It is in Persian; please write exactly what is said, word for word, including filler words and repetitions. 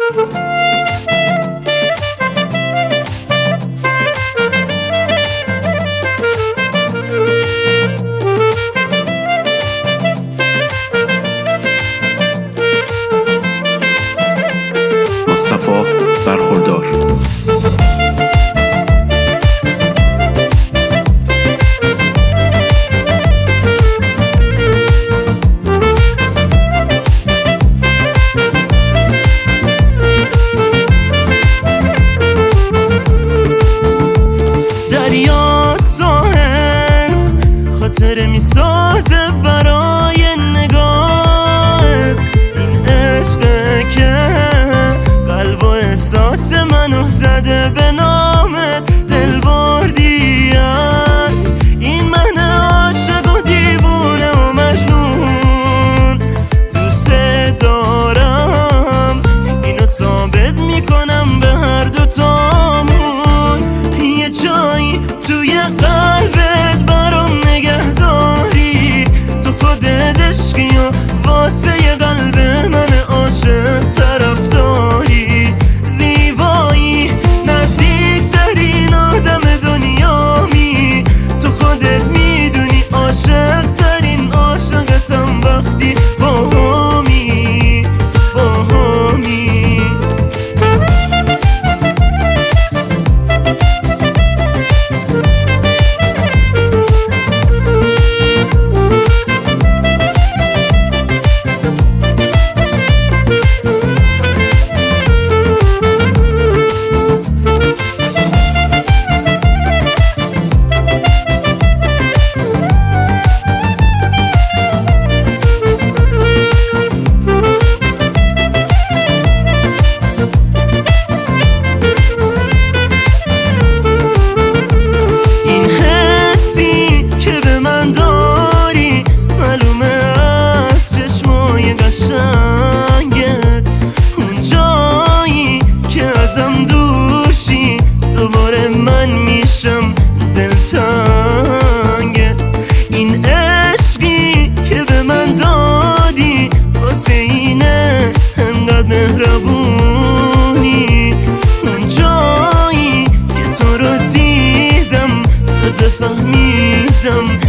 مصطفی برخوردار. دریا ساحل خاطره می سازه برای نگاه این عشقه که قلب و احساس منو زده به نامت. دل بردی است این من عاشق و دیوونه و مجنون. دوست دارم اینو ثابت میکنم به هر دو تامون. یه جایی توی قلبت برام نگه داری، تو خودت عشقی و واسه یه قلب من عاشق طرف داری. زیبایی نزدیک ترین آدم دنیامی، تو خودت میدونی عاشق ترین عاشقتم وقتی باهامی باهامی. دوباره من میشم دلتنگ این عشقی که به من دادی، واسه اینه انقدر مهربونی. اون جایی که تو رو دیدم تازه فهمیدم